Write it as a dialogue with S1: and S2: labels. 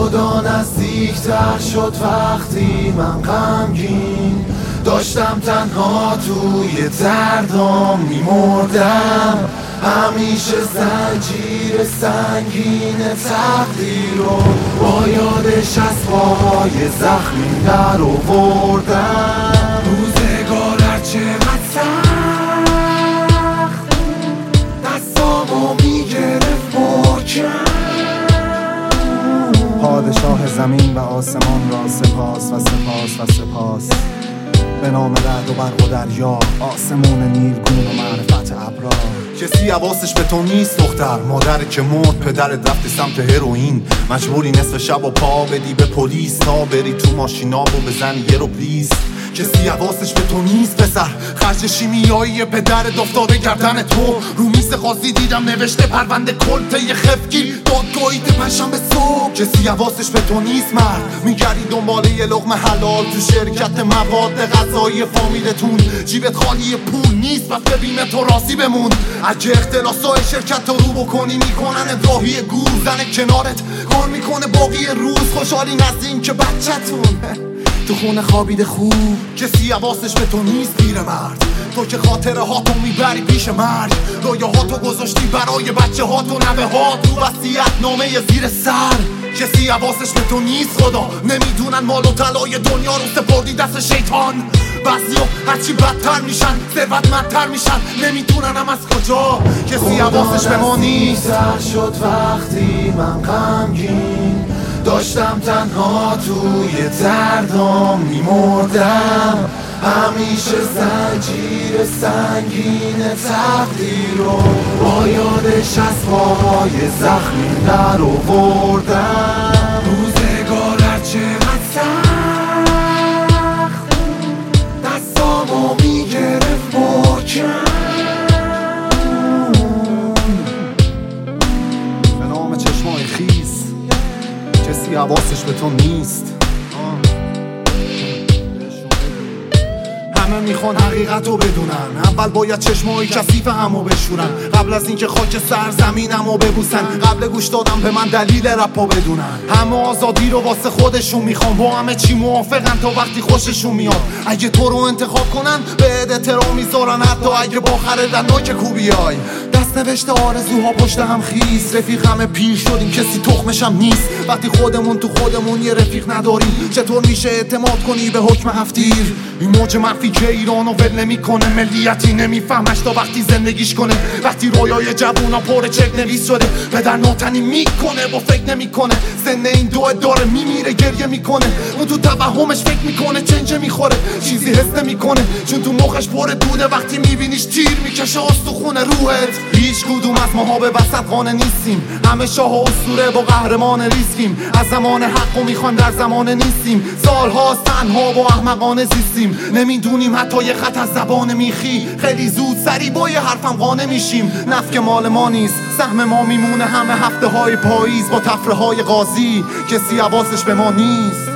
S1: خدا نزدیکتر شد وقتی من غمگین داشتم تنها توی دردام میمردم. همیشه زنجیر سنگین تقدیر رو با یادش از پاهای زخمی در آوردم. روزگار هرچقدر سخت دستامو میگرفت محکم.
S2: پادشاه زمین و آسمان را سپاس و سپاس و سپاس. به نام رعد و برق و دریا، آسمون نیلگون و معرفت ابرار. کسی حواسش به تو نیست دختر، مادری که مرد، پدرت رفتی سمت هروئین. مجبوری نصف شب و پا بدی به پلیس تا بری تو ماشینا و بزنی یه رو پلیز. کسی حواسش به تو نیست پسر، خرج شیمیایی پدرت افتاده گردن تو. رو میز قاضی دیدم نوشته پرونده کلته خفگی دادگاهی پنجشنبه صبح. کسی حواسش به تو نیست مرد، میگردی دنبال یه لقمه حلال تو شرکت مواد غذایی فامیلتون. جیبت خالی پول نیست پس ببینه تو راضی بمون. اگه اختلاسای شرکت رو بکنی میکنن راهی گور. زن کنارت کار میکنه باقی روز، خوشحالی نزدین که بچه‌تون تو خونه خوابیده خوب. کسی حواسش به تو نیست پیرمرد، تو که خاطره ها تو میبری پیش مرگ. رویه ها تو گذاشتی برای بچه ها تو نوه ها تو وصیت نامه زیر سر. کسی حواسش به تو نیست خدا، نمیدونن مال و طلای دنیا رو سپردی دست شیطان. بعضیا هرچی بدتر میشن ثروتمندتر میشن، نمیدونن هم از کجا. کسی حواسش به ما نیست.
S1: شد وقتی من غمگین داشتم تنها توی دردام میمردم. همیشه زنجیر سنگین تقدیر رو با یادش از پاهای زخمی در آوردم. روزگار هرچقدر سخت دستامو میگرفت محکم.
S2: به نام چشمای خیس، کسی حواسش به تو نیست. همه میخوان حقیقت رو بدونن، اول باید چشمای کثیف همو بشورن. قبل از اینکه خاک سرزمینمو ببوسن، قبل گوش دادم به من دلیل رپو بدونن. همه آزادی رو واسه خودشون میخوان، با همه چی موافقن تا وقتی خوششون میاد. اگه تو رو انتخاب کنن به احترام میذارن، حتی اگه با خردن نوک کوبیای. دست نوشته آرزوها پشت هم خیس، رفیق همه پیر شدیم کسی تخمشم نیست. وقتی خودمون تو خودمون یه رفیق نداریم، چطور میشه اعتماد کنی به حکم هفتیر؟ این موج منفی که ایرانو ول نمیکنه، ملیتی نمیفهمش تا وقتی زندگیش کنه. وقتی رویای جوونا پر چک نویس شده، پدر ناتنی میکنه با فکر نمیکنه. سن این دو داره میمیره گریه میکنه، اون تو توهمش فکر میکنه چنجه میخوره. چیزی حس نمیکنه چون تو مخش پر دوده، وقتی میبینیش تیر میکشه استخونه روحت. هیچ کدوم از ماها به وسط خانه نیستیم، همه شاه و اسطوره با قهرمان ریسکیم. از زمان حقو میخوان در زمان نیستیم، سالهاست تنها با احمقانه زیستیم. نمیدونیم حتی یه خط از زبان میخی، خیلی زود سری با یه حرفم قانع میشیم. نفک مال ما نیست، سهم ما میمونه همه هفته های پاییز با تفره های قاضی. کسی حواسش به ما نیست.